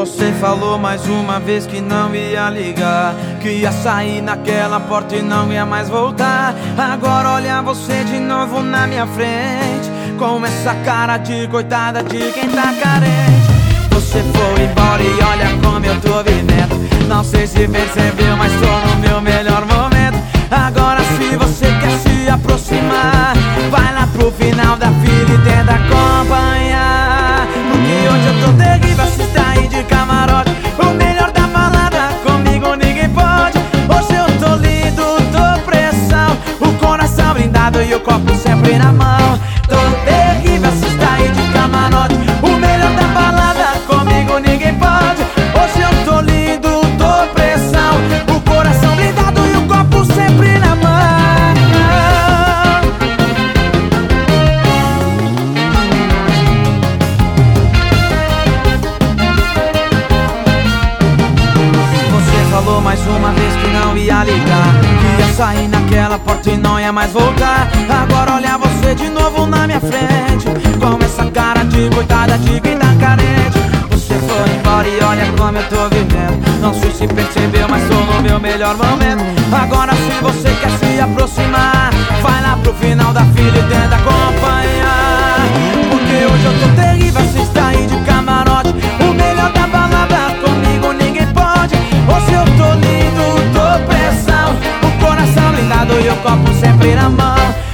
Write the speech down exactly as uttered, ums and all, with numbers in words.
Você falou mais uma vez que não ia ligar, que ia sair naquela porta e não ia mais voltar. Agora olha você de novo na minha frente, com essa cara de coitada de quem tá carente. Você foi embora e olha como eu tô vivendo. Não sei se percebeu, mas tô no meu melhor momento. Agora se você quer se aproximar, vai lá pro final da fila e tenta acompanhar. Porque hoje eu tô terrível, assista aí de camarote. O melhor da balada, comigo ninguém pode. Hoje eu tô lindo, tô pressão, o coração blindado e o copo sempre na mão. Tô terrível, assista aí de camarote. O melhor da balada, comigo ninguém pode. Hoje eu tô lindo, tô pressão, o coração blindado e o copo sempre na mão. Você falou mais uma vez que não ia ligar, que ia sair naquela porta e não ia mais voltar. Agora olha você de novo na minha frente, com essa cara de coitada de quem tá carente. Você foi embora e olha como eu tô vivendo. Não sei se percebeu, mas tô no meu melhor momento. Agora se você quer se aproximar, vai lá pro final da fila e tenta acompanhar. Porque hoje eu tô terrível, assista aí de camarote. O melhor da balada, comigo ninguém pode. Hoje eu tô lindo, tô pressão, o coração blindado e o copo sempre na mão.